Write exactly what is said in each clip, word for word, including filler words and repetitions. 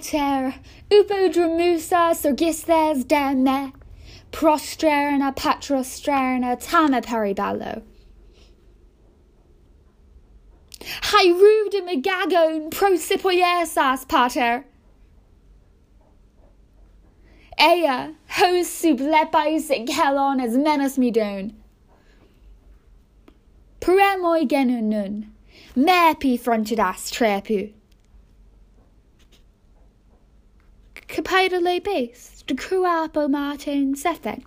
Mater, upodromusa sorgistes de me, prostrerna patrostrerna tama periballo. Hyrudem agagon prosipoiesas, pater. Ea, hos sublepais kelon as menos midon. Peremoi genun nun, mepi frontidas trepu. Capaida le base, de cruapo martin sethen.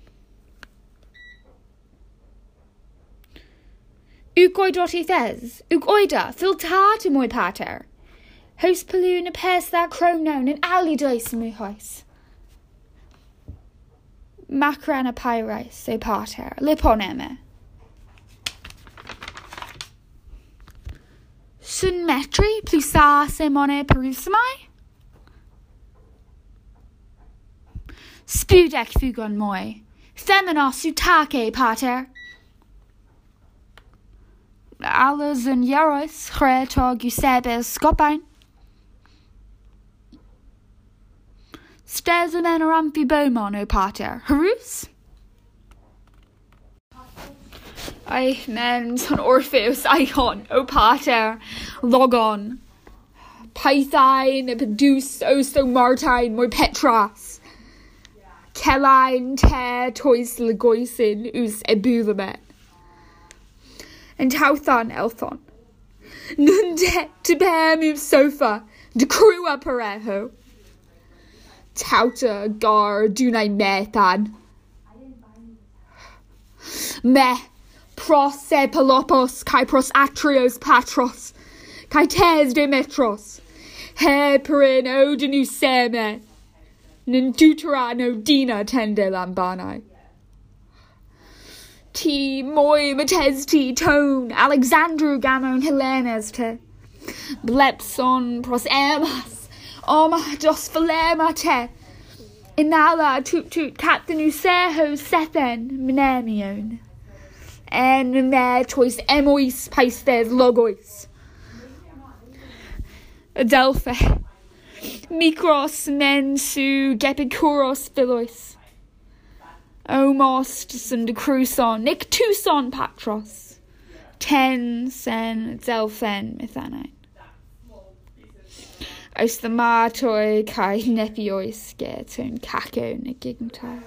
Uk oidroti thes, uk oida, filtata moi pater. Hos paluna pes that chronon and alidois mu hois. Macrana pyris, se pater, liponeme. Sun metri, plusa semone perusumai? Spudec fugon moi, feminos utake pater. Alas and Yaros, Chretog Eusebes Scopine. Stes and Amphi Beaumont, o pater, Harus? I mens on Orpheus, Icon, o pater, Logon. Pythine, Epidus, Osto Martine, moi Petras. Celine, Te, Tois Legoisin, Us Ebulamet. And Tauthon, Elthon. Nun de, to bear move sofa, de crua parejo. Tauta, gar, dunai methan. Me, pros se pelopos, kai pros atrios patros, kai tes demetros. He perin odinu seme. Ninduterano dina tende lambanai. T moi mates t tone Alexandru gamon Helenes te Blepson pros emas Oma dos philema te Inala toot toot cat the new seho sethen Mnemion En me tois emois paistes logois Adelphe Mikros mensu gepikuros philois Omost sun de cruson, nick tucson patros, ten sen zelfen mithanite. Os the martoi kai nepiois geton caco negigmata.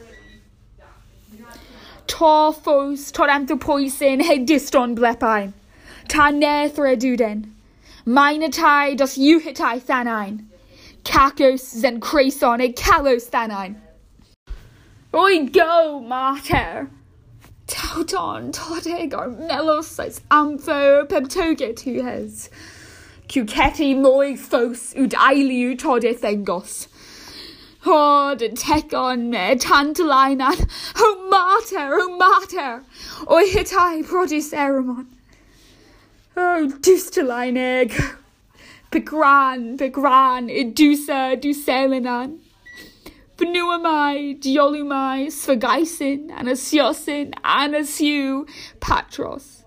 Tor fos, tor anthropoisin, head diston blepine, ta nethra duden, minatai dos euhitai thanine, cacos zen crason e calos thanine. Oi go, mater! Tauton, todeg, or melos, as ampho, peptoge tu hes. Cuceti moi fos, ud ailiu tode thengos. Hod and tekon me, tantalinan, o mater, o mater! Oi hitai prodis eramon. O dustaline egg. Pegran, pegran, idusa, duselinan. Pnuamai, diolumai, sphagaisin, anasiosin, anasiu, patros.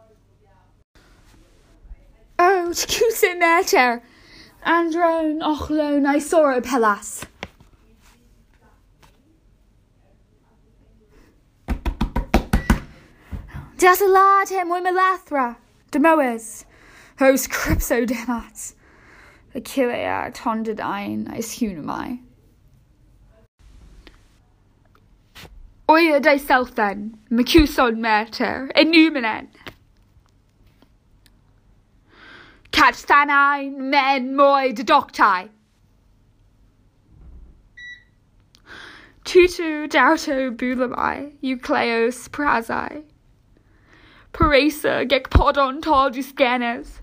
Oh, tcusin eter, andron, ochlon, isoro pelas. Dasalate moi melathra, demoes, hos crypsodemas. Achillea tonded ein, is hunamai. Oia thyself then, Macuson mater, enumenan. Catch thanine, men moi dedocti. Tutu dauto bulamai, eucleos prazai. Paresa gekpodon taldus genes.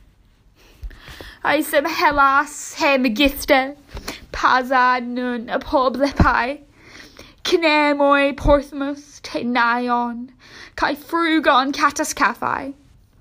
Isem helas he megiste, paza nun apoblepai. Kinemoi Porthmus te naion, kai frugon catascaphai.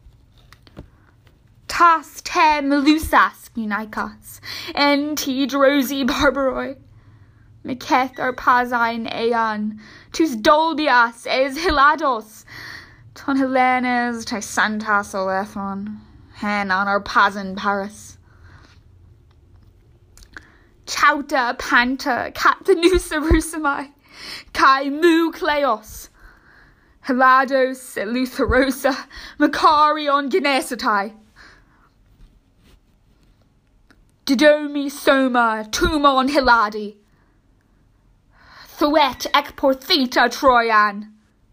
Tas te melusas unicas, en ti drosi barbaroi. Meketh ar pazain ean, tus dolbias es hilados, ton Helenes te santas olethon, hen on ar pazan paris. Tauta panta cathanusa rusamai, kai mu cleos, Helados eleutherosa, Macarion genesatai, Didomi soma tumon hiladi, Thuet ekportheta Troyan,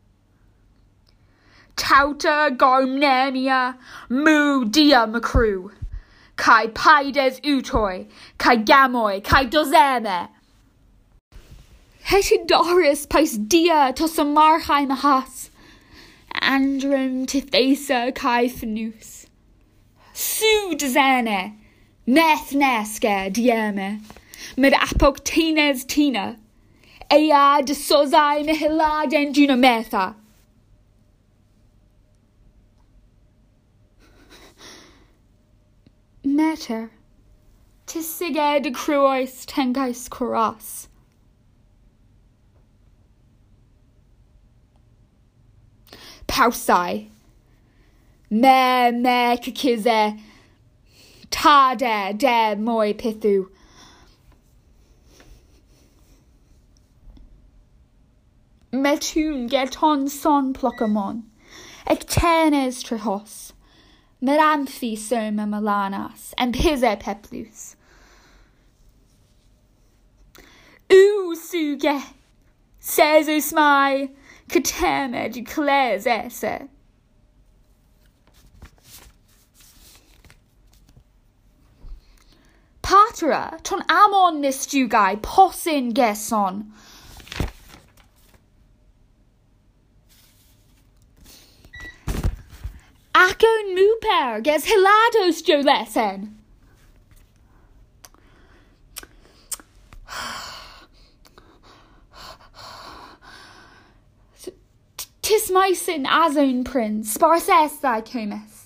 Tauta garmnemia mu dia macru, kai paides utoi, kai gamoi, kai dozeme. Hetidoris pais dia tosamarchai mahas, andrum tifesa kai fenus. Su dezene, neth neske dieme, med apoctines tina, ea de sozai mihila denduna metha. Meter, tisige de cruois tengais curas. Pausai, me me kakize, ta de de moi pithu. Metun geton son plocamon, ectenes trihos, meramphi soma malanas, and pise peplus. U suge, says usmai, Kateme de clares esse. Patra, ton amon mistugai, possin gesson. Akon muper, ges hilados jolesen. Tis mysin azon prince, sparses thy comus.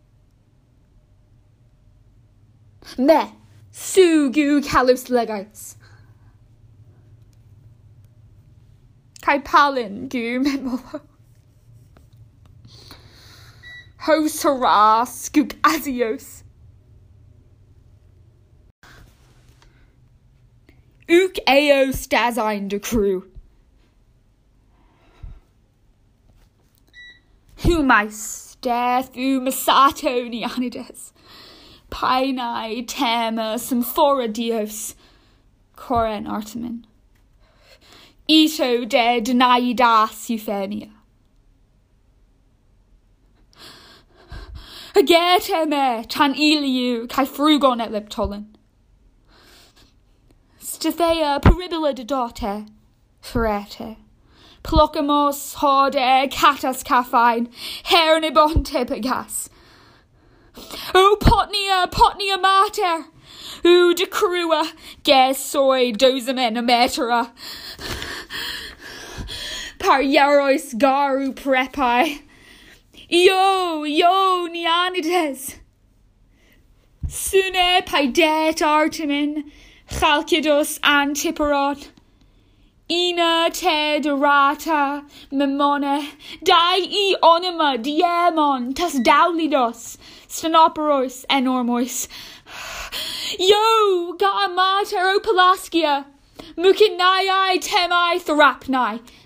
Me, sugu calus legais. Kai palin gu memolo. Hos hurrah, scoop azios. Uk eo stazine de crew. Humais deathu masato nianides, Painai tema symphora dios, Coren artemin. Ito de denaidas euphemia. Ageteme tan iliu kai frugon et leptolin. Stifea peribola de dote, ferete. Plocamos hode catas caffine, hernibonte pegas. O potnia, potnia mater, o de crua, ges soy dozamen ametera. Par yarois garu prepai. Yo, yo, nianides. Sune paidet artemin, chalcidos antiparon. Ina te dorata, memone, dai e onima diemon, tas daulidos, stenoperos enormois. Yo, ga mater o palaskia, mukinai temai thrapnai,